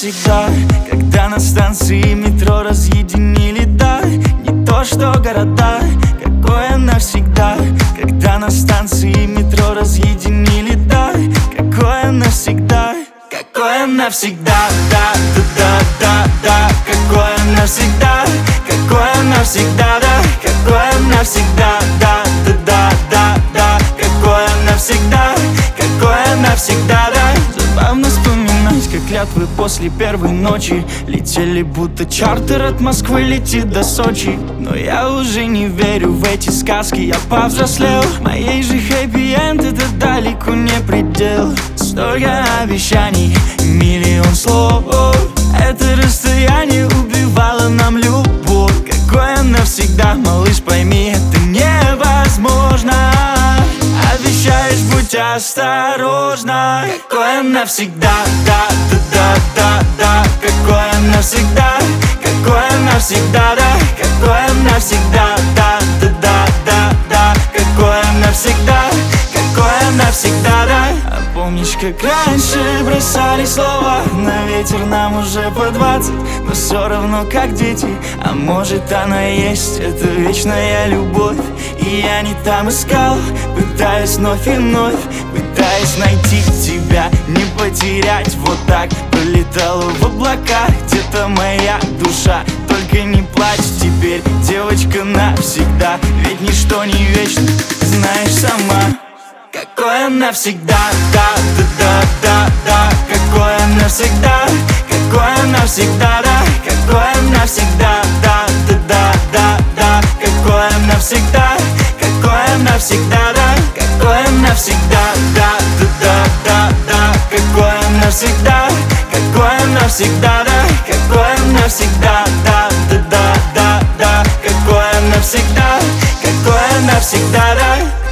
навсегда, когда на станции метро разъединили, да. Не то что города, какое навсегда, когда на станции метро разъединили, да. Какое навсегда, какое навсегда, да, да, да, да, да. Какое навсегда, какое навсегда, да. Какое навсегда, да, да, да, да, да. Какое навсегда, какое навсегда, да. Забавно вспоминать, как клятвы после первой ночи летели, будто чартер от Москвы летит до Сочи. Но я уже не верю в эти сказки, я повзрослел. Моей же хэппи-энд это далеко не предел. Столько обещаний, миллион слов. Это расстояние убивало нам любовь. Какое навсегда, малыш, пойми, это невозможно. Обещаешь, будь осторожна. Какое навсегда, да, да, да, да, да. Какое навсегда, какое навсегда, да. Какое навсегда, да, да, да, да, да. Какое навсегда, какое навсегда, да. А помнишь, как раньше бросали слова на ветер, нам уже по 20, но все равно как дети. А может она есть, это вечная любовь. И я не там искал, пытаюсь вновь и вновь, пытаюсь найти тебя, не потерять. Вот так пролетала в облаках где-то моя душа. Только не плачь теперь, девочка, навсегда. Ведь ничто не вечно, знаешь сама. Какое навсегда, да, да, да, да, да. Какое навсегда, какое навсегда, да. Какое навсегда, да, да, да, да, да. Какое навсегда, какое навсегда, да. Какое навсегда, да, да, да, да, да. Какое навсегда, какое навсегда, да. Какое навсегда, да, да, да, да, да. Какое навсегда, какое навсегда, да.